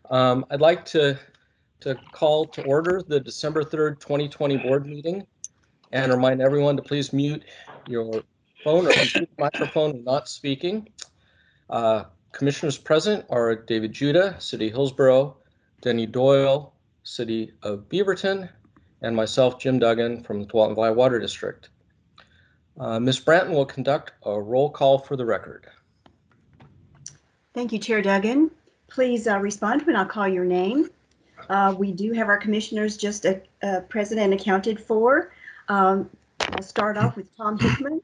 I'd like to call to order the December 3rd, 2020 board meeting and remind everyone to please mute your phone or computer microphone when not speaking. Commissioners present are David Judah, City of Hillsborough, Denny Doyle, City of Beaverton, and myself, Jim Duggan from the Tualatin Valley Water District. Ms. Branton will conduct a roll call for the record. Thank you, Chair Duggan. Please respond when I call your name. We do have our commissioners just present and accounted for. I'll start off with Tom Hickman.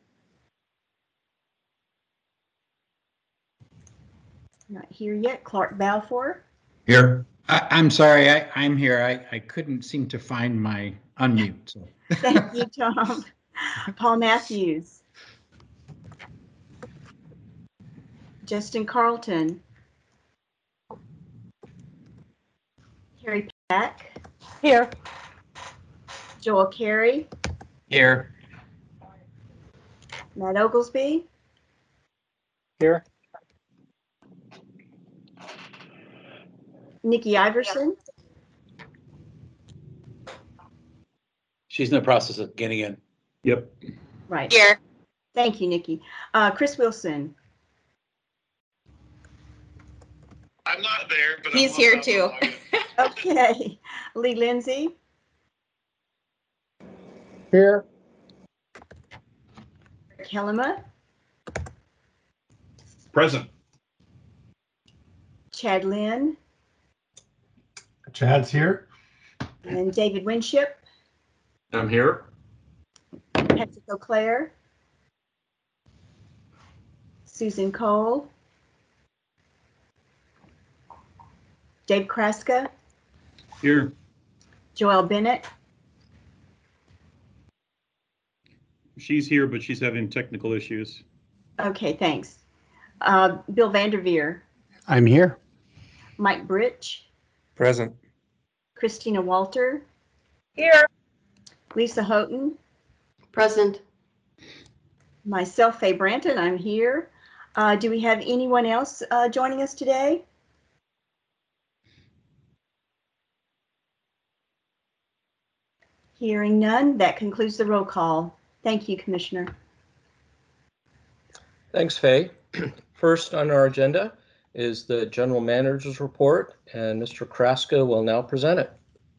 Not here yet. Clark Balfour. Here. I'm sorry, I'm here. I couldn't seem to find my unmute. So. Thank you, Tom. Paul Matthews. Justin Carlton. Harry Pack. Here. Joel Carey. Here. Matt Oglesby. Here. Nikki Iverson. She's in the process of getting in. Yep. Right. Here. Thank you, Nikki. Chris Wilson. I'm not there, but He's here too. Okay. Lee Lindsay. Here. Helema. Present. Chad Lynn. Chad's here. And David Winship. I'm here. Patrick O'Clair. Susan Cole. Dave Kraska. Here. Joelle Bennett. She's here, but she's having technical issues. Okay, thanks. Bill Vanderveer. I'm here. Mike Britch. Present. Christina Walter. Here. Lisa Houghton. Present. Myself, Faye Branton, I'm here. Do we have anyone else joining us today? Hearing none, that concludes the roll call. Thank you, Commissioner. Thanks, Faye. First on our agenda is the General Manager's report, and Mr. Kraska will now present it.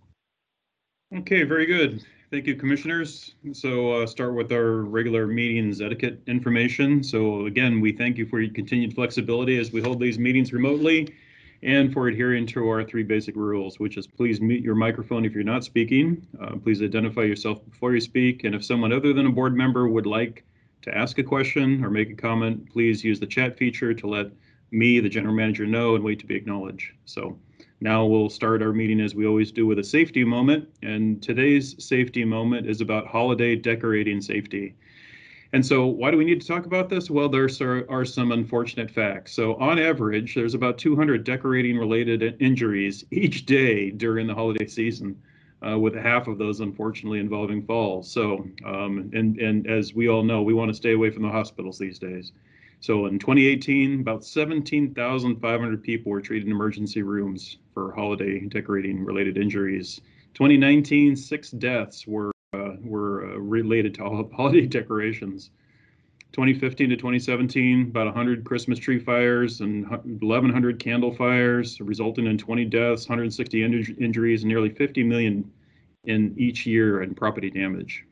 Okay, very good. Thank you, commissioners. So start with our regular meetings etiquette information. So again, we thank you for your continued flexibility as we hold these meetings remotely and for adhering to our 3 basic rules, which is please mute your microphone if you're not speaking. Please identify yourself before you speak. And if someone other than a board member would like to ask a question or make a comment, please use the chat feature to let me, the general manager, know and wait to be acknowledged. So now we'll start our meeting as we always do with a safety moment. And today's safety moment is about holiday decorating safety. And so why do we need to talk about this? Well, there are some unfortunate facts. So on average, there's about 200 decorating related injuries each day during the holiday season, with half of those unfortunately involving falls. So, and as we all know, we want to stay away from the hospitals these days. So in 2018, about 17,500 people were treated in emergency rooms for holiday decorating related injuries. 2019, 6 deaths were related to holiday decorations. 2015 to 2017, about 100 Christmas tree fires and 1,100 candle fires, resulting in 20 deaths, 160 injuries, and nearly 50 million in each year in property damage.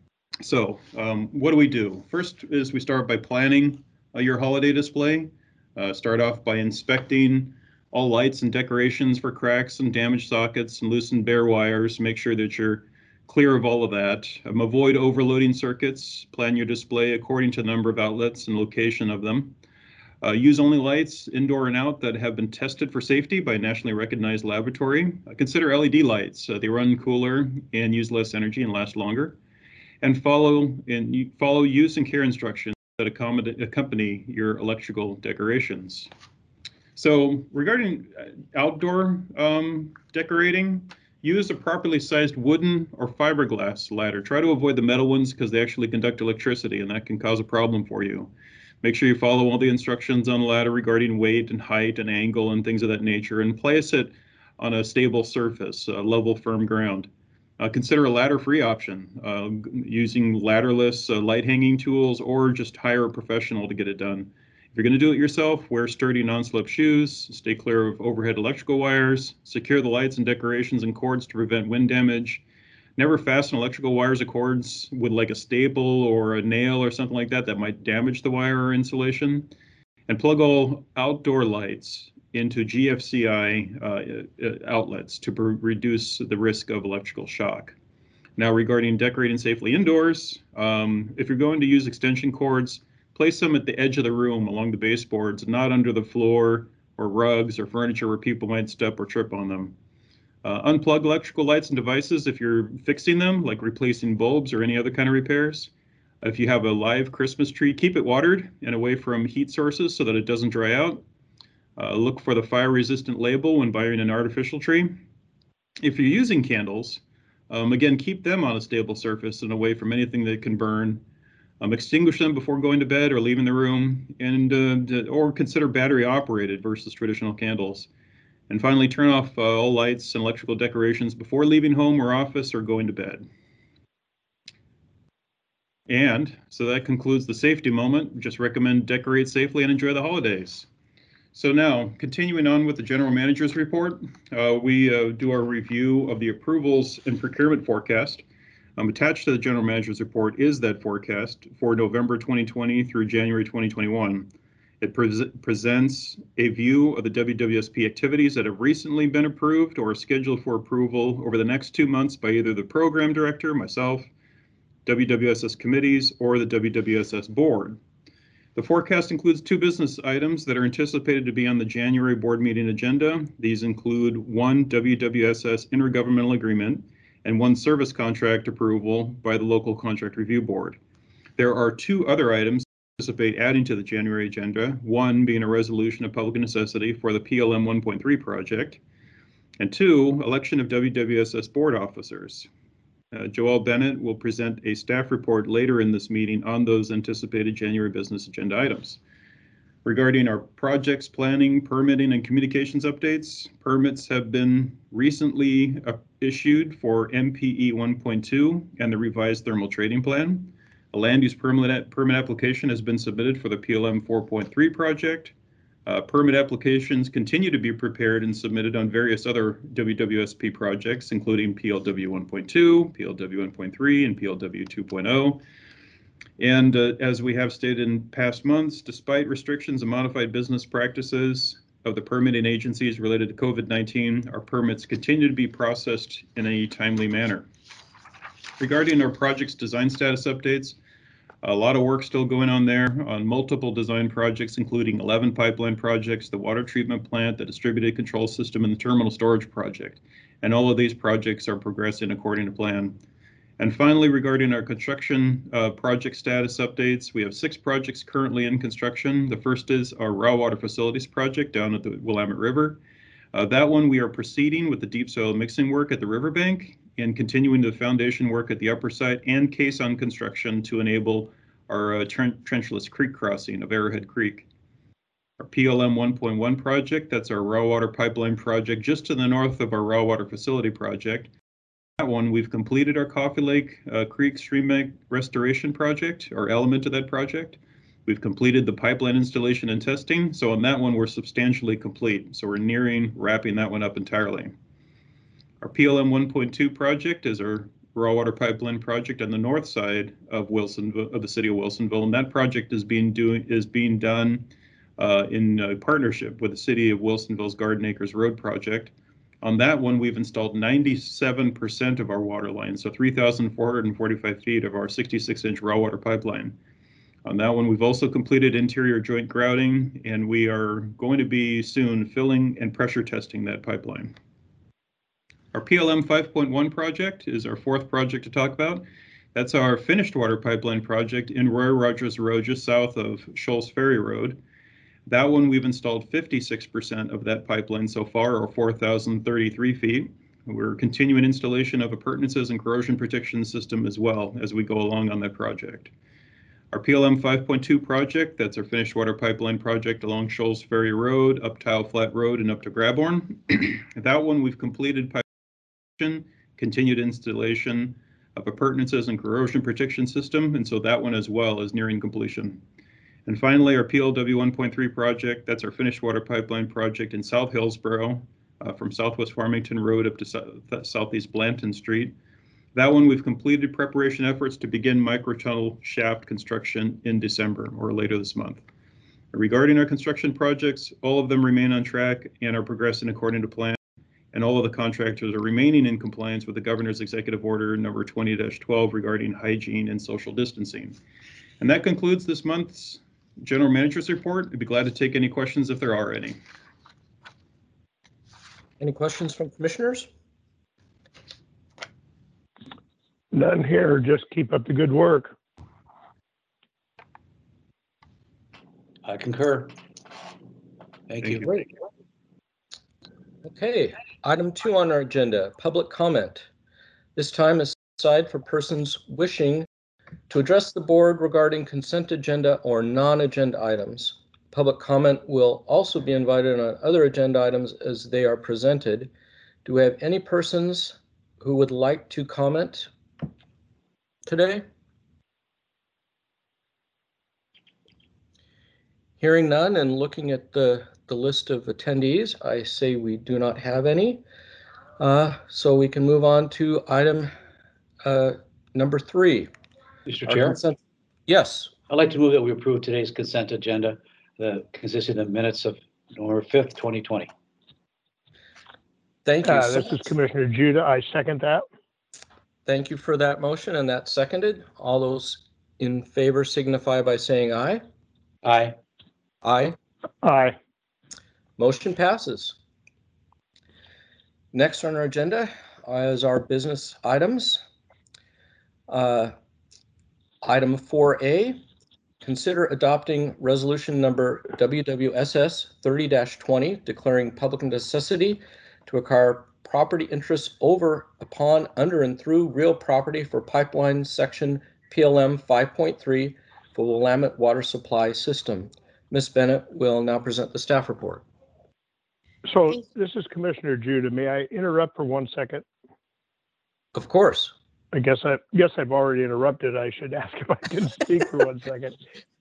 So what do? First is we start by planning your holiday display. Start off by inspecting all lights and decorations for cracks and damaged sockets and loosened bare wires. Make sure that you're clear of all of that. Avoid overloading circuits. Plan your display according to the number of outlets and location of them. Use only lights, indoor and out, that have been tested for safety by a nationally recognized laboratory. Consider LED lights. They run cooler and use less energy and last longer. And follow use and care instructions that accompany your electrical decorations. So regarding outdoor decorating, use a properly sized wooden or fiberglass ladder. Try to avoid the metal ones because they actually conduct electricity and that can cause a problem for you. Make sure you follow all the instructions on the ladder regarding weight and height and angle and things of that nature, and place it on a stable surface, level, firm ground. Consider a ladder-free option, using ladderless light hanging tools, or just hire a professional to get it done. If you're going to do it yourself, wear sturdy non-slip shoes, stay clear of overhead electrical wires, secure the lights and decorations and cords to prevent wind damage. Never fasten electrical wires or cords with like a staple or a nail or something like that that might damage the wire or insulation. And plug all outdoor lights into GFCI outlets to reduce the risk of electrical shock. Now, regarding decorating safely indoors, if you're going to use extension cords, place them at the edge of the room along the baseboards, not under the floor or rugs or furniture where people might step or trip on them. Unplug electrical lights and devices if you're fixing them, like replacing bulbs or any other kind of repairs. If you have a live Christmas tree, keep it watered and away from heat sources so that it doesn't dry out. Look for the fire-resistant label when buying an artificial tree. If you're using candles, again, keep them on a stable surface and away from anything that can burn. Extinguish them before going to bed or leaving the room, and or consider battery-operated versus traditional candles. And finally, turn off all lights and electrical decorations before leaving home or office or going to bed. And so that concludes the safety moment. Just recommend decorate safely and enjoy the holidays. So now, continuing on with the general manager's report, we do our review of the approvals and procurement forecast. Attached to the general manager's report is that forecast for November 2020 through January 2021. It presents a view of the WWSP activities that have recently been approved or are scheduled for approval over the next 2 months by either the program director, myself, WWSS committees, or the WWSS board. The forecast includes 2 business items that are anticipated to be on the January board meeting agenda. These include 1 WWSS intergovernmental agreement and 1 service contract approval by the local contract review board. There are 2 other items anticipate adding to the January agenda, 1 being a resolution of public necessity for the PLM 1.3 project, and 2, election of WWSS board officers. Joelle Bennett will present a staff report later in this meeting on those anticipated January business agenda items. Regarding our projects, planning, permitting, and communications updates, permits have been recently issued for MPE 1.2 and the revised thermal trading plan. A land use permit application has been submitted for the PLM 4.3 project. Permit applications continue to be prepared and submitted on various other WWSP projects, including PLW 1.2, PLW 1.3, and PLW 2.0. And as we have stated in past months, despite restrictions and modified business practices of the permitting agencies related to COVID-19, our permits continue to be processed in a timely manner. Regarding our project's design status updates, a lot of work still going on there on multiple design projects, including 11 pipeline projects, the water treatment plant, the distributed control system, and the terminal storage project. And all of these projects are progressing according to plan. And finally, regarding our construction project status updates, we have 6 projects currently in construction. The first is our raw water facilities project down at the Willamette River. That one, we are proceeding with the deep soil mixing work at the riverbank and continuing the foundation work at the upper site and caisson construction to enable our trenchless creek crossing of Arrowhead Creek. Our PLM 1.1 project, that's our raw water pipeline project just to the north of our raw water facility project. That one, we've completed our Coffee Lake Creek stream bank restoration project, or element of that project. We've completed the pipeline installation and testing. So on that one, we're substantially complete. So we're nearing wrapping that one up entirely. Our PLM 1.2 project is our raw water pipeline project on the north side of Wilsonville, of the city of Wilsonville, and that project is being done in partnership with the city of Wilsonville's Garden Acres Road project. On that one, we've installed 97% of our water lines, so 3,445 feet of our 66-inch raw water pipeline. On that one, we've also completed interior joint grouting, and we are going to be soon filling and pressure testing that pipeline. Our PLM 5.1 project is our 4th project to talk about. That's our finished water pipeline project in Roy Rogers Road, just south of Shoals Ferry Road. That one, we've installed 56% of that pipeline so far, or 4,033 feet. We're continuing installation of appurtenances and corrosion protection system as well as we go along on that project. Our PLM 5.2 project, that's our finished water pipeline project along Shoals Ferry Road, up Tile Flat Road, and up to Grabhorn. That one we've completed pipe, continued installation of appurtenances and corrosion protection system, and so that one as well is nearing completion. And finally, our PLW 1.3 project, that's our finished water pipeline project in South Hillsborough, from Southwest Farmington Road up to Southeast Blanton Street. That one we've completed preparation efforts to begin microtunnel shaft construction in December or later this month. Regarding our construction projects, all of them remain on track and are progressing according to plan, and all of the contractors are remaining in compliance with the Governor's Executive Order number 20-12 regarding hygiene and social distancing. And that concludes this month's General Manager's report. I'd be glad to take any questions if there are any. Any questions from commissioners? None here. Just keep up the good work. I concur. Thank you. Great. Okay, item 2 on our agenda, public comment. This time is aside for persons wishing to address the board regarding consent agenda or non-agenda items. Public comment will also be invited on other agenda items as they are presented. Do we have any persons who would like to comment today? Hearing none and looking at the list of attendees, I say we do not have any. So we can move on to item number 3. Mr. Chair, Yes. I'd like to move that we approve today's consent agenda, consisting of minutes of November 5th, 2020. Thank you. This is Commissioner Judah. I second that. Thank you for that motion, and that's seconded. All those in favor signify by saying aye. Aye. Aye. Aye. Motion passes. Next on our agenda is our business items. Item 4A, consider adopting resolution number WWSS 30-20, declaring public necessity to acquire property interests over, upon, under, and through real property for pipeline section PLM 5.3 for the Willamette Water Supply System. Ms. Bennett will now present the staff report. So this is Commissioner Judah. May I interrupt for 1 second? Of course. I guess I've already interrupted. I should ask if I can speak for 1 second.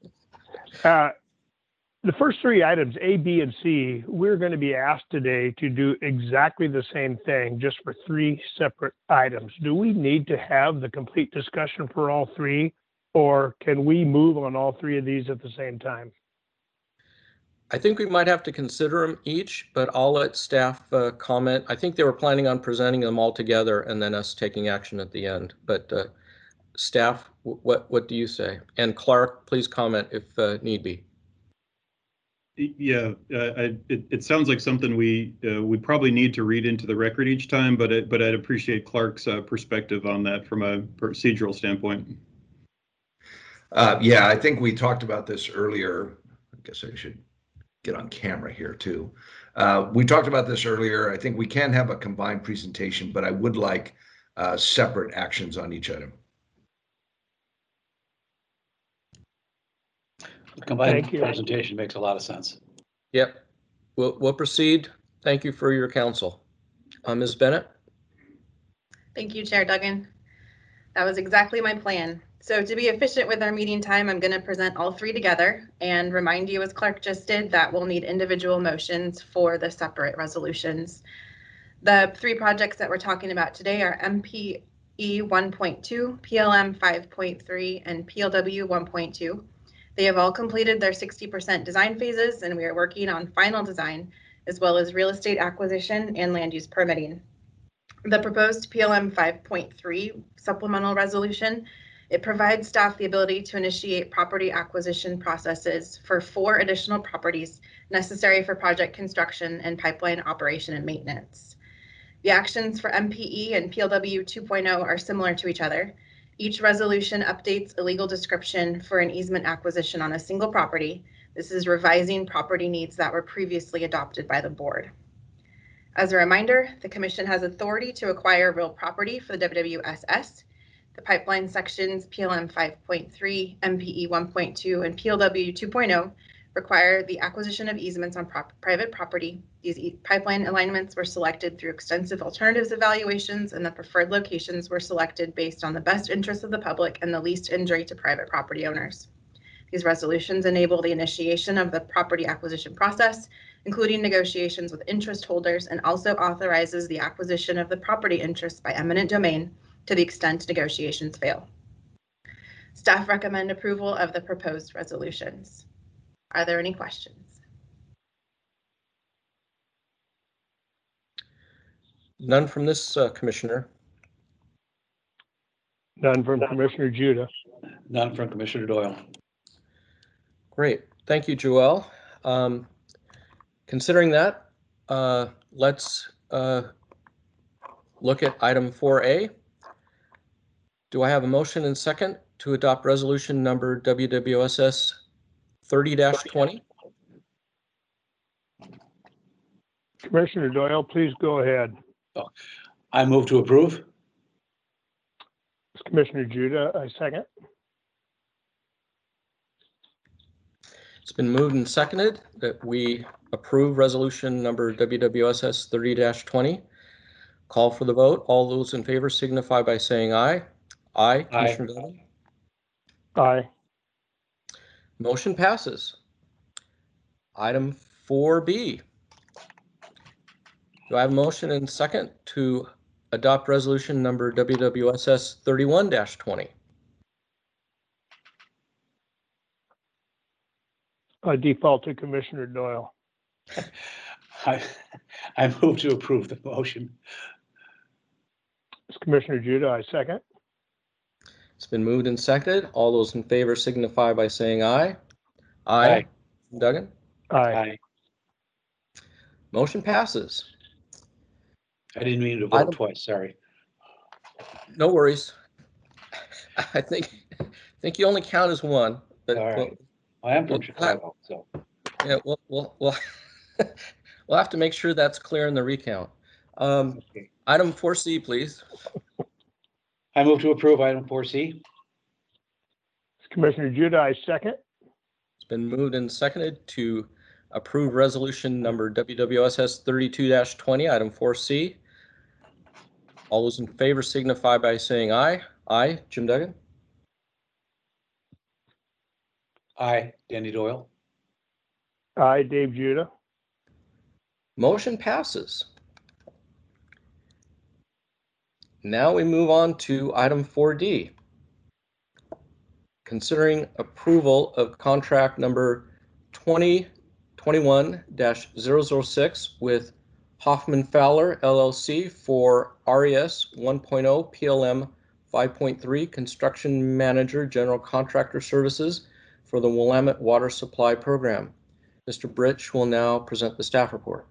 The first 3 items, A, B, and C, we're going to be asked today to do exactly the same thing, just for 3 separate items. Do we need to have the complete discussion for all 3, or can we move on all 3 of these at the same time? I think we might have to consider them each, but I'll let staff comment. I think they were planning on presenting them all together and then us taking action at the end. But staff, what do you say? And Clark, please comment if need be. Yeah, it sounds like something we probably need to read into the record each time, but I'd appreciate Clark's perspective on that from a procedural standpoint. Yeah, I think we talked about this earlier. I guess I should get on camera here too. We talked about this earlier. I think we can have a combined presentation, but I would like separate actions on each item. The combined presentation makes a lot of sense. Yep, we'll proceed. Thank you for your counsel. Ms. Bennett? Thank you, Chair Duggan. That was exactly my plan. So to be efficient with our meeting time, I'm going to present all 3 together and remind you, as Clark just did, that we'll need individual motions for the separate resolutions. The 3 projects that we're talking about today are MPE 1.2, PLM 5.3, and PLW 1.2. They have all completed their 60% design phases, and we are working on final design, as well as real estate acquisition and land use permitting. The proposed PLM 5.3 supplemental resolution, it provides staff the ability to initiate property acquisition processes for 4 additional properties necessary for project construction and pipeline operation and maintenance. The actions for MPE and PLW 2.0 are similar to each other. Each resolution updates a legal description for an easement acquisition on a single property. This is revising property needs that were previously adopted by the board. As a reminder, the Commission has authority to acquire real property for the WWSS. The pipeline sections PLM 5.3, MPE 1.2, and PLW 2.0 require the acquisition of easements on private property. These pipeline alignments were selected through extensive alternatives evaluations, and the preferred locations were selected based on the best interest of the public and the least injury to private property owners. These resolutions enable the initiation of the property acquisition process, including negotiations with interest holders, and also authorizes the acquisition of the property interests by eminent domain to the extent negotiations fail. Staff recommend approval of the proposed resolutions. Are there any questions? None from this commissioner. None from Commissioner Judah. None from Commissioner Doyle. Great. Thank you, Joelle. Considering that, let's look at item 4A. Do I have a motion and second to adopt resolution number WWSS 30-20? Commissioner Doyle, please go ahead. I move to approve. Commissioner Judah, I second. It's been moved and seconded that we approve resolution number WWSS 30-20. Call for the vote. All those in favor signify by saying aye. Aye. Commissioner Duggan? Aye. Motion passes. Item 4B. Do I have a motion and second to adopt resolution number WWSS 31-20? Default to Commissioner Doyle. I move to approve the motion. Commissioner Judah, I second. It's been moved and seconded. All those in favor signify by saying aye. Aye. Duggan? Aye. Motion passes. I didn't mean to vote twice, sorry. No worries. I think you only count as one. But All right. I am from Chicago, so. Yeah, we'll have to make sure that's clear in the recount. Okay. Item 4C, please. I move to approve item 4C. Commissioner Judah, I second. It's been moved and seconded to approve resolution number WWSS 32-20, item 4C. All those in favor signify by saying aye. Aye. Jim Duggan? Aye. Danny Doyle. Aye. Dave Judah. Motion passes. Now we move on to item 4D. Considering approval of contract number 2021-006 with Hoffman Fowler LLC for RES 1.0 PLM 5.3 Construction Manager General Contractor Services for the Willamette Water Supply Program. Mr. Britch will now present the staff report.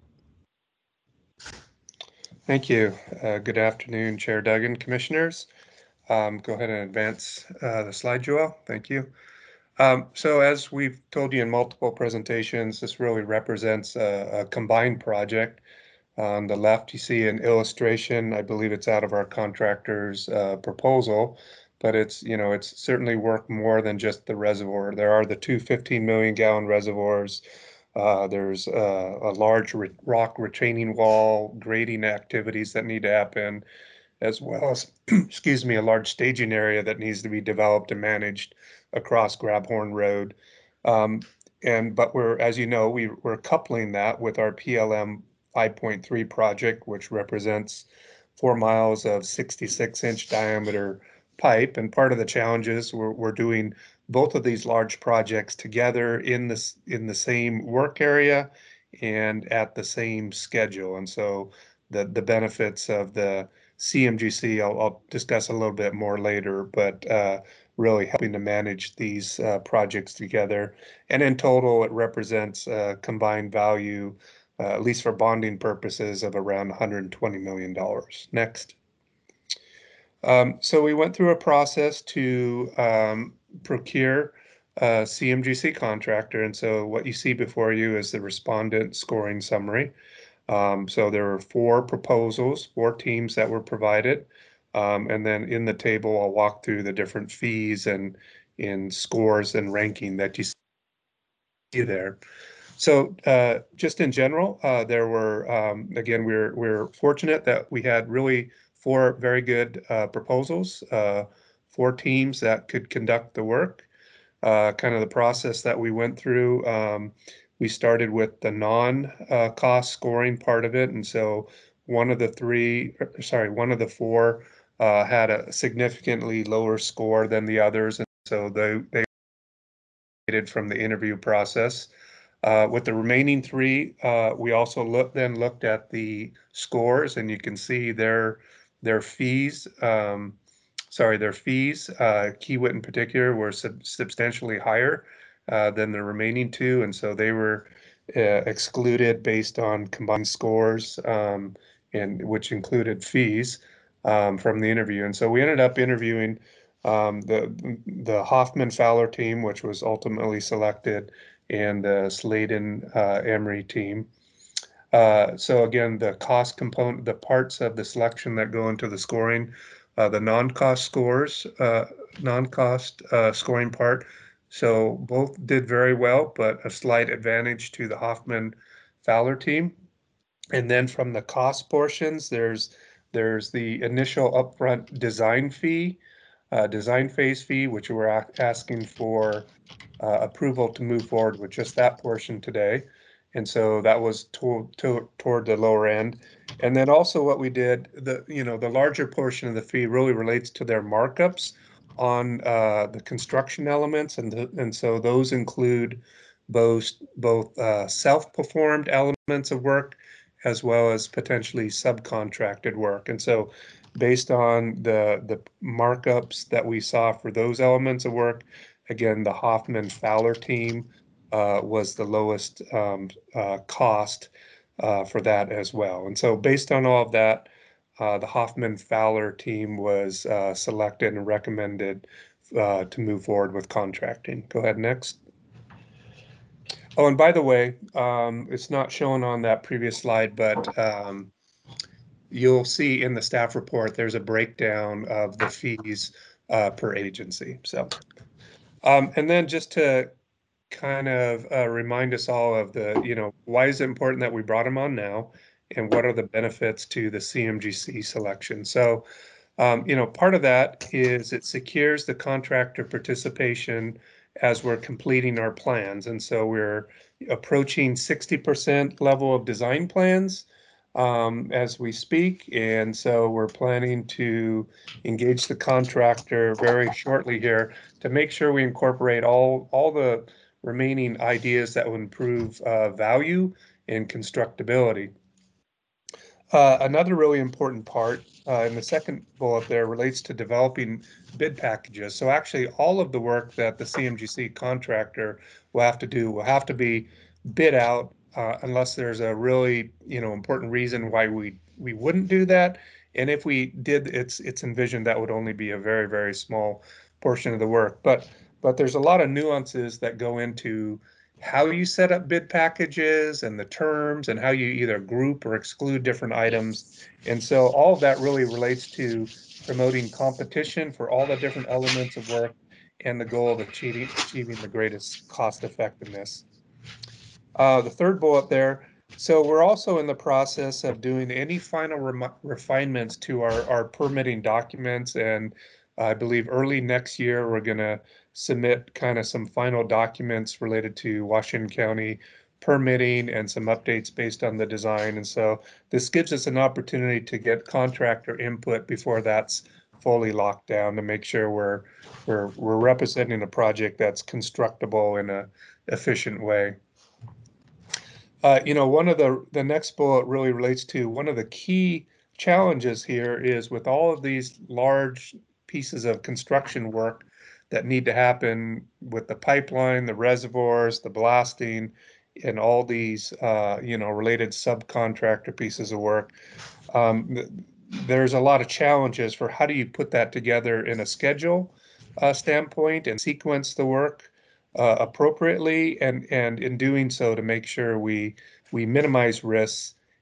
Thank you. Good afternoon, Chair Duggan, Commissioners. Go ahead and advance the slide, Joelle. Thank you. So as we've told you in multiple presentations, this really represents a combined project. On the left, you see an illustration. I believe it's out of our contractor's proposal, but it's certainly worth more than just the reservoir. There are the two 15 million gallon reservoirs. There's a large rock retaining wall, grading activities that need to happen, as well as, excuse me, a large staging area that needs to be developed and managed across Grabhorn Road. But as you know, we're coupling that with our PLM 5.3 project, which represents 4 miles of 66-inch diameter pipe. And part of the challenge is we're doing both of these large projects together in the same work area and at the same schedule. And so the benefits of the CMGC, I'll discuss a little bit more later, but really helping to manage these projects together. And in total, it represents a combined value, at least for bonding purposes, of around $120 million. Next. So we went through a process to procure a CMGC contractor. And so what you see before you is the respondent scoring summary. So there were 4 proposals, 4 teams that were provided. And then in the table, I'll walk through the different fees and in scores and ranking that you see there. So just in general, there were, again, we're fortunate that we had really 4 very good proposals, 4 teams that could conduct the work. Kind of the process that we went through, we started with the non-cost scoring part of it. And so one of the 4 had a significantly lower score than the others. And so they from the interview process. With the remaining 3, we also looked at the scores, and you can see their fees. Their fees, Kiewit in particular, were substantially higher than the remaining 2, and so they were excluded based on combined scores, and which included fees from the interview. And so we ended up interviewing the Hoffman Fowler team, which was ultimately selected, and the Sladen Emery team. So again, the cost component, the parts of the selection that go into the scoring, the non-cost scoring part. So both did very well, but a slight advantage to the Hoffman Fowler team. And then from the cost portions, there's the initial upfront design fee, design phase fee, which we're asking for approval to move forward with just that portion today. And so that was toward the lower end. And then also what we did, the larger portion of the fee really relates to their markups on the construction elements. And so those include both self-performed elements of work as well as potentially subcontracted work. And so based on the markups that we saw for those elements of work, again, the Hoffman Fowler team was the lowest cost for that as well. And so based on all of that, the Hoffman Fowler team was selected and recommended to move forward with contracting. Go ahead, next. Oh, and by the way, it's not shown on that previous slide, but you'll see in the staff report, there's a breakdown of the fees per agency. So, and then just to kind of remind us all of the, why is it important that we brought them on now, and what are the benefits to the CMGC selection? So, part of that is it secures the contractor participation as we're completing our plans. And so we're approaching 60% level of design plans as we speak. And so we're planning to engage the contractor very shortly here to make sure we incorporate all the remaining ideas that will improve value and constructability. Another really important part in the second bullet there relates to developing bid packages. So actually all of the work that the CMGC contractor will have to do will have to be bid out unless there's a really important reason why we wouldn't do that. And if we did, it's envisioned that would only be a very, very small portion of the work. But there's a lot of nuances that go into how you set up bid packages and the terms and how you either group or exclude different items. And so all of that really relates to promoting competition for all the different elements of work and the goal of achieving the greatest cost effectiveness. The third bullet there, so we're also in the process of doing any final refinements to our permitting documents, and I believe early next year we're going to submit kind of some final documents related to Washington County permitting and some updates based on the design. And so this gives us an opportunity to get contractor input before that's fully locked down to make sure we're representing a project that's constructible in an efficient way. One of the next bullet really relates to one of the key challenges here is with all of these large pieces of construction work that need to happen with the pipeline, the reservoirs, the blasting, and all these, related subcontractor pieces of work. There's a lot of challenges for how do you put that together in a schedule standpoint and sequence the work appropriately, and in doing so to make sure we minimize risks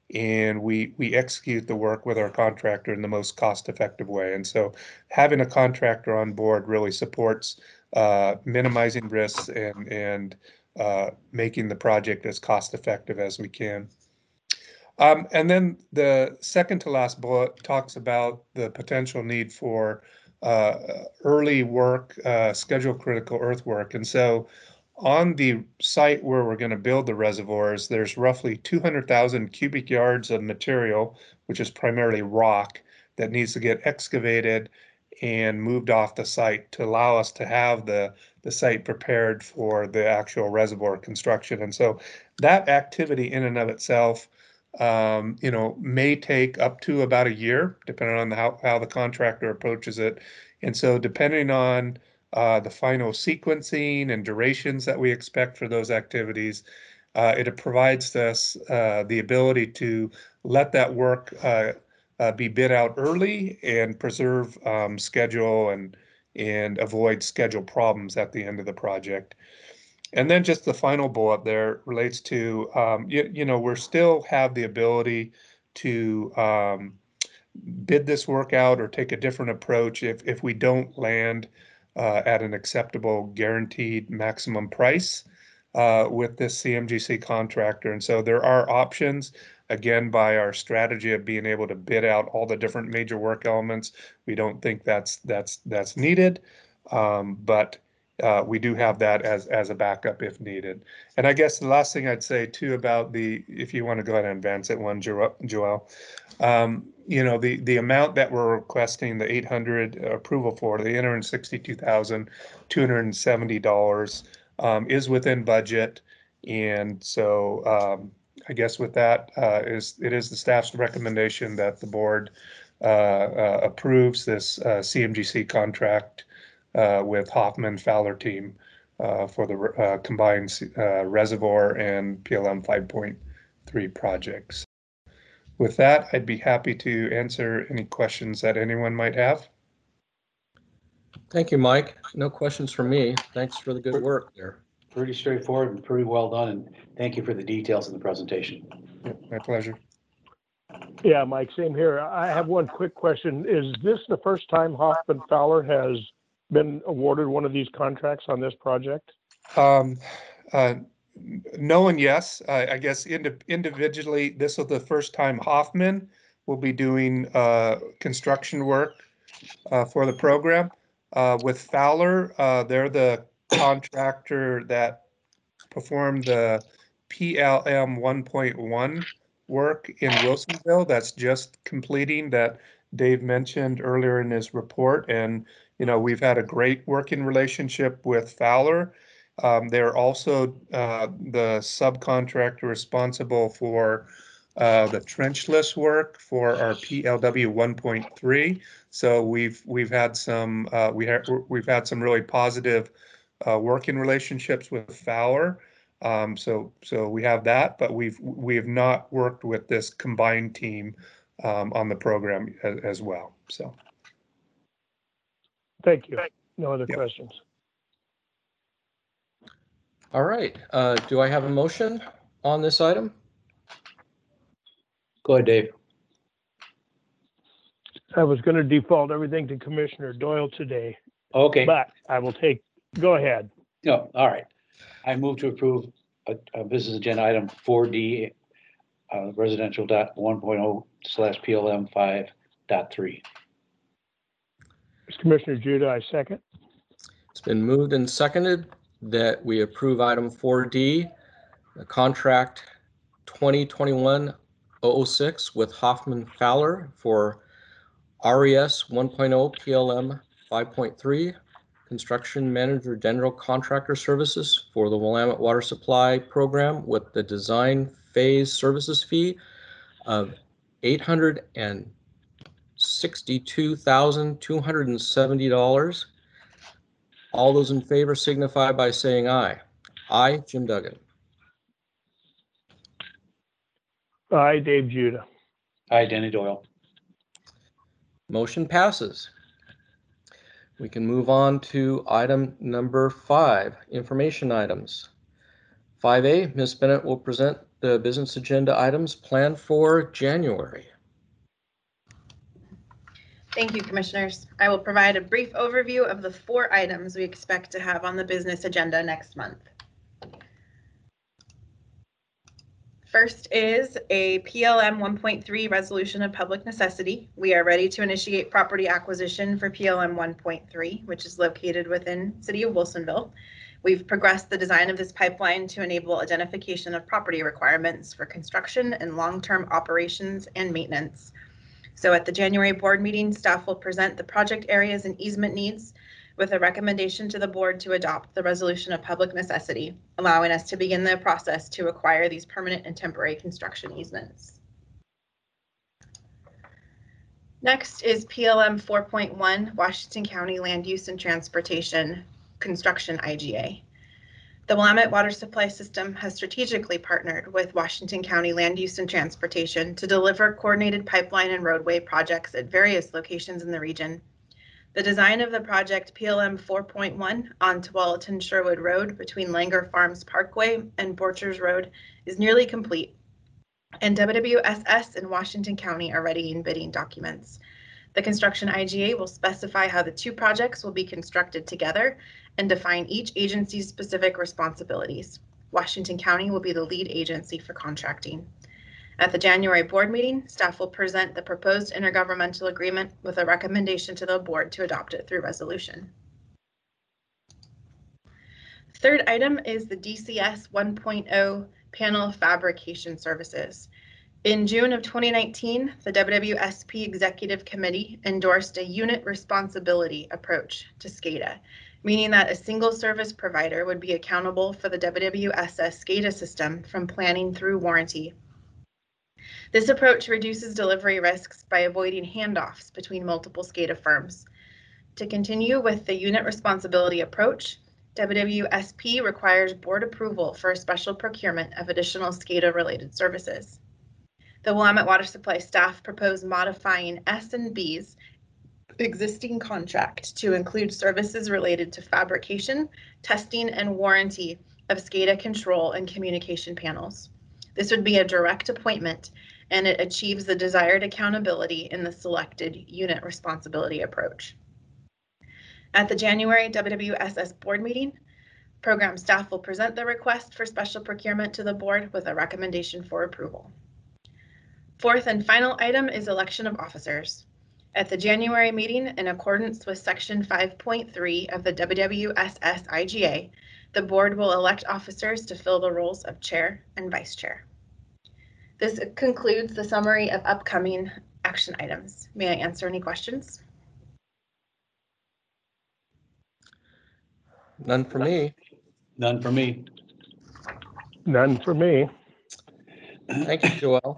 and we execute the work with our contractor in the most cost-effective way. And so having a contractor on board really supports minimizing risks and making the project as cost-effective as we can. And then the second to last bullet talks about the potential need for early work, schedule critical earthwork. And so on the site where we're going to build the reservoirs, there's roughly 200,000 cubic yards of material, which is primarily rock, that needs to get excavated and moved off the site to allow us to have the site prepared for the actual reservoir construction. And so that activity in and of itself, may take up to about a year, depending on how the contractor approaches it. And so depending on the final sequencing and durations that we expect for those activities, it provides us the ability to let that work be bid out early and preserve schedule and avoid schedule problems at the end of the project. And then just the final bullet there relates to, we still have the ability to bid this work out or take a different approach if we don't land at an acceptable guaranteed maximum price with this CMGC contractor. And so there are options, again, by our strategy of being able to bid out all the different major work elements. We don't think that's needed, but we do have that as a backup if needed. And I guess the last thing I'd say too about if you want to go ahead and advance it one, Joel, the amount that we're requesting, the 800 approval for, the $862,270 is within budget. And so I guess with that, it is the staff's recommendation that the board approves this CMGC contract with Hoffman Fowler team for the combined reservoir and PLM 5.3 projects. With that, I'd be happy to answer any questions that anyone might have. Thank you, Mike. No questions from me. Thanks for the good work there. Pretty straightforward and pretty well done, and thank you for the details in the presentation. My pleasure. Yeah, Mike, same here. I have one quick question. Is this the first time Hoffman Fowler has been awarded one of these contracts on this project? No and yes. I guess individually, this is the first time Hoffman will be doing construction work for the program. With Fowler, they're the contractor that performed the PLM 1.1 work in Wilsonville. That's just completing, that Dave mentioned earlier in his report. And, we've had a great working relationship with Fowler. They're also the subcontractor responsible for the trenchless work for our PLW 1.3. So we've had some really positive working relationships with Fowler. So we have that, but we have not worked with this combined team on the program as well. So. Thank you. No other questions. All right. Do I have a motion on this item? Go ahead, Dave. I was going to default everything to Commissioner Doyle today, Okay. but I will go ahead. No, all right. I move to approve a business agenda item 4D, residential 1.0/PLM 5.3. Commissioner Judah, I second. It's been moved and seconded that we approve item 4D, the contract 2021-006 with Hoffman Fowler for RES 1.0 PLM 5.3 Construction Manager General Contractor Services for the Willamette Water Supply Program with the design phase services fee of $862,270. All those in favor signify by saying aye. Aye, Jim Duggan. Aye, Dave Judah. Aye, Danny Doyle. Motion passes. We can move on to item number 5, information items. 5A, Ms. Bennett will present the business agenda items planned for January. Thank you, Commissioners. I will provide a brief overview of the 4 items we expect to have on the business agenda next month. First is a PLM 1.3 resolution of public necessity. We are ready to initiate property acquisition for PLM 1.3, which is located within City of Wilsonville. We've progressed the design of this pipeline to enable identification of property requirements for construction and long-term operations and maintenance. So at the January board meeting, staff will present the project areas and easement needs with a recommendation to the board to adopt the resolution of public necessity, allowing us to begin the process to acquire these permanent and temporary construction easements. Next is PLM 4.1, Washington County Land Use and Transportation Construction IGA. The Willamette Water Supply System has strategically partnered with Washington County Land Use and Transportation to deliver coordinated pipeline and roadway projects at various locations in the region. The design of the project PLM 4.1 on Tualatin Sherwood Road between Langer Farms Parkway and Borchers Road is nearly complete, and WWSS and Washington County are readying bidding documents. The construction IGA will specify how the 2 projects will be constructed together and define each agency's specific responsibilities. Washington County will be the lead agency for contracting. At the January board meeting, staff will present the proposed intergovernmental agreement with a recommendation to the board to adopt it through resolution. Third item is the DCS 1.0 panel fabrication services. In June of 2019, the WWSP Executive Committee endorsed a unit responsibility approach to SCADA, meaning that a single service provider would be accountable for the WWSS SCADA system from planning through warranty. This approach reduces delivery risks by avoiding handoffs between multiple SCADA firms. To continue with the unit responsibility approach, WWSP requires board approval for a special procurement of additional SCADA-related services. The Willamette Water Supply staff proposed modifying S&B's existing contract to include services related to fabrication, testing, and warranty of SCADA control and communication panels. This would be a direct appointment, and it achieves the desired accountability in the selected unit responsibility approach. At the January WWSS board meeting, program staff will present the request for special procurement to the board with a recommendation for approval. Fourth and final item is election of officers. At the January meeting, in accordance with Section 5.3 of the WWSS IGA, the board will elect officers to fill the roles of chair and vice chair. This concludes the summary of upcoming action items. May I answer any questions? None for me. None for me. None for me. Thank you, Joelle.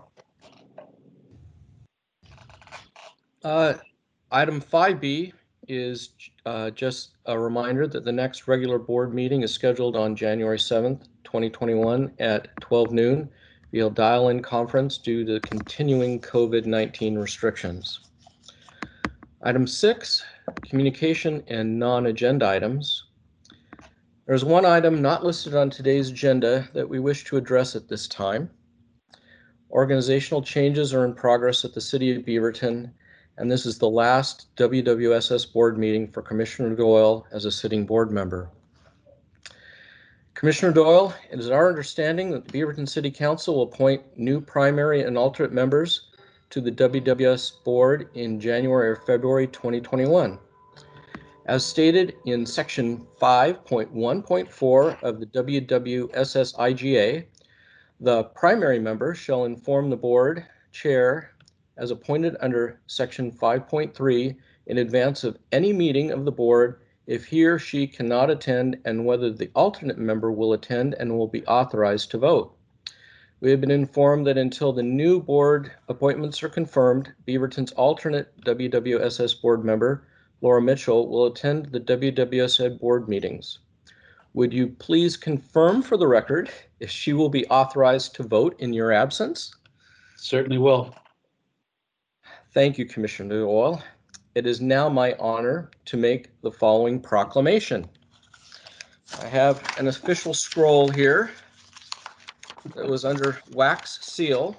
Item 5B is just a reminder that the next regular board meeting is scheduled on January 7th, 2021 at 12 noon via dial-in conference due to continuing COVID-19 restrictions. Item 6, communication and non-agenda items. There's one item not listed on today's agenda that we wish to address at this time. Organizational changes are in progress at the City of Beaverton, and this is the last WWSS board meeting for Commissioner Doyle as a sitting board member. Commissioner Doyle, it is our understanding that the Beaverton City Council will appoint new primary and alternate members to the WWS board in January or February 2021. As stated in Section 5.1.4 of the WWSS IGA, the primary member shall inform the board chair as appointed under Section 5.3 in advance of any meeting of the board if he or she cannot attend and whether the alternate member will attend and will be authorized to vote. We have been informed that until the new board appointments are confirmed, Beaverton's alternate WWSS board member, Laura Mitchell, will attend the WWSS board meetings. Would you please confirm for the record if she will be authorized to vote in your absence? Certainly will. Thank you, Commissioner Doyle. It is now my honor to make the following proclamation. I have an official scroll here that was under wax seal.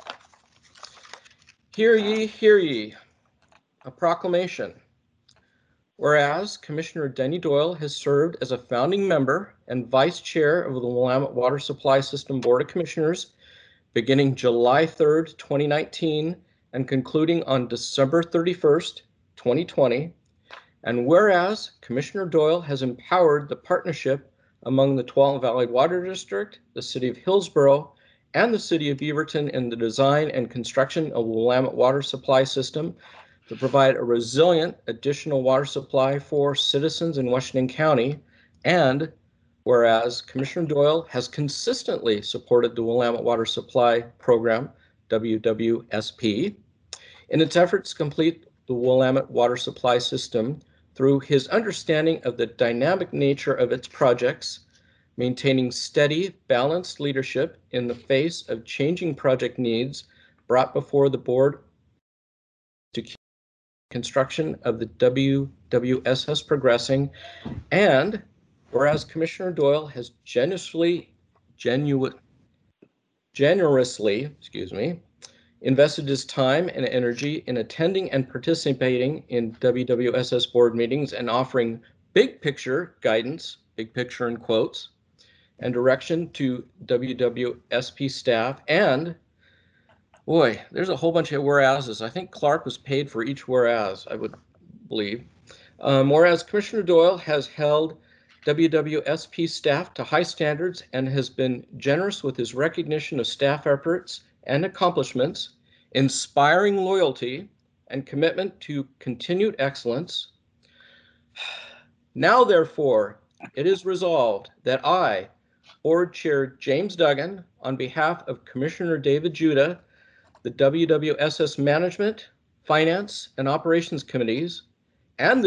Hear ye, a proclamation. Whereas Commissioner Denny Doyle has served as a founding member and vice chair of the Willamette Water Supply System Board of Commissioners beginning July 3rd, 2019 and concluding on December 31st, 2020. And whereas Commissioner Doyle has empowered the partnership among the Tualatin Valley Water District, the City of Hillsborough, and the City of Beaverton in the design and construction of the Willamette Water Supply System to provide a resilient additional water supply for citizens in Washington County. And whereas Commissioner Doyle has consistently supported the Willamette Water Supply Program, WWSP, in its efforts to complete the Willamette Water Supply System through his understanding of the dynamic nature of its projects, maintaining steady, balanced leadership in the face of changing project needs brought before the board to keep construction of the WWSS progressing. And whereas Commissioner Doyle has generously invested his time and energy in attending and participating in WWSS board meetings and offering big picture guidance, big picture in quotes, and direction to WWSP staff. And boy, there's a whole bunch of whereases. I think Clark was paid for each whereas, I would believe. Whereas Commissioner Doyle has held WWSP staff to high standards and has been generous with his recognition of staff efforts and accomplishments, inspiring loyalty and commitment to continued excellence. Now, therefore, it is resolved that I, Board Chair James Duggan, on behalf of Commissioner David Judah, the WWSS Management, Finance, and Operations Committees, and the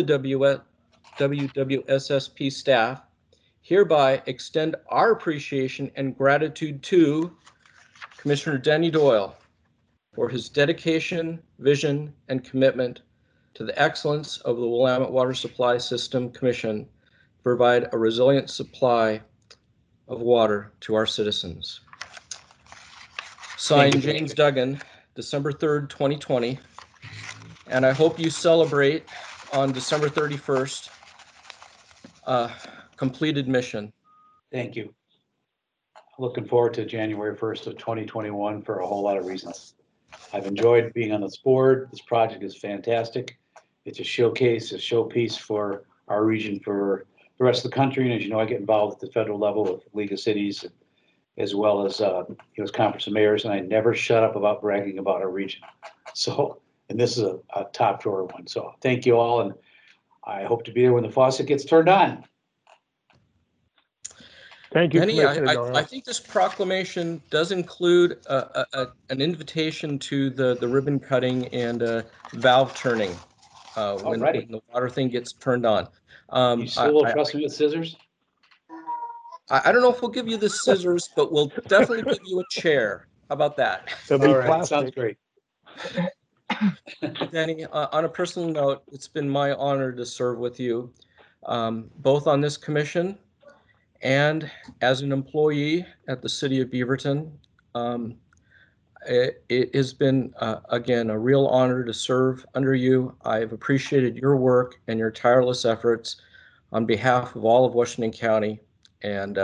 WWSSP staff, hereby extend our appreciation and gratitude to Commissioner Denny Doyle for his dedication, vision, and commitment to the excellence of the Willamette Water Supply System Commission to provide a resilient supply of water to our citizens. Signed, James Duggan, December 3rd, 2020. And I hope you celebrate on December 31st, completed mission. Thank you. Looking forward to January 1st of 2021 for a whole lot of reasons. I've enjoyed being on this board. This project is fantastic. It's a showcase, a showpiece for our region, for the rest of the country. And as you know, I get involved at the federal level with League of Cities, as well as U.S. Conference of Mayors, and I never shut up about bragging about our region. So, and this is a top drawer one. So thank you all, and I hope to be there when the faucet gets turned on. Thank you, Denny, Commissioner Doyle. I think this proclamation does include an invitation to the ribbon cutting and valve turning when the water thing gets turned on. You still will trust me with scissors? I don't know if we'll give you the scissors, but we'll definitely give you a chair. How about that? They'll be All right, plastic. sounds great. Denny, on a personal note, it's been my honor to serve with you, both on this commission and as an employee at the City of Beaverton. It has been, again, a real honor to serve under you. I've appreciated your work and your tireless efforts on behalf of all of Washington County. And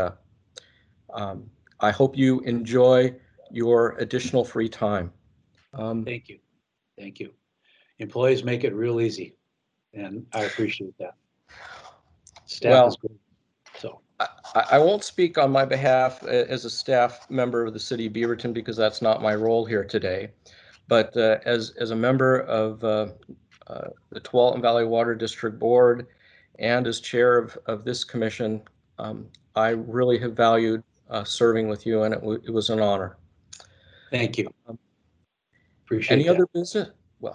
I hope you enjoy your additional free time. Thank you. Thank you. Employees make it real easy, and I appreciate that. Staff is good. So I won't speak on my behalf as a staff member of the City of Beaverton because that's not my role here today. But as a member of the Tualatin Valley Water District Board and as chair of this commission, I really have valued serving with you, and it was an honor. Thank you. Appreciate Any that. other business? Well,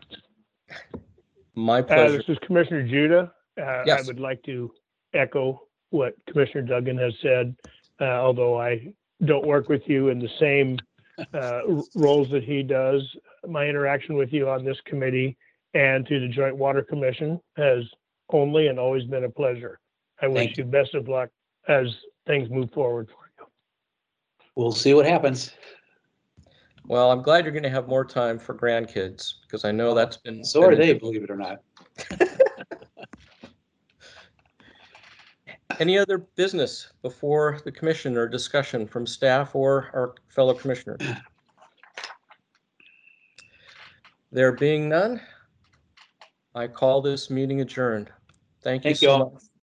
my pleasure. This is Commissioner Judah. Yes. I would like to echo what Commissioner Duggan has said, although I don't work with you in the same roles that he does. My interaction with you on this committee and to the Joint Water Commission has only and always been a pleasure. I wish you best of luck as things move forward for you. We'll see what happens. Well, I'm glad you're going to have more time for grandkids because I know that's been. So are they, believe it or not. Any other business before the commission or discussion from staff or our fellow commissioners? There being none, I call this meeting adjourned. Thank you Thank you so all. much.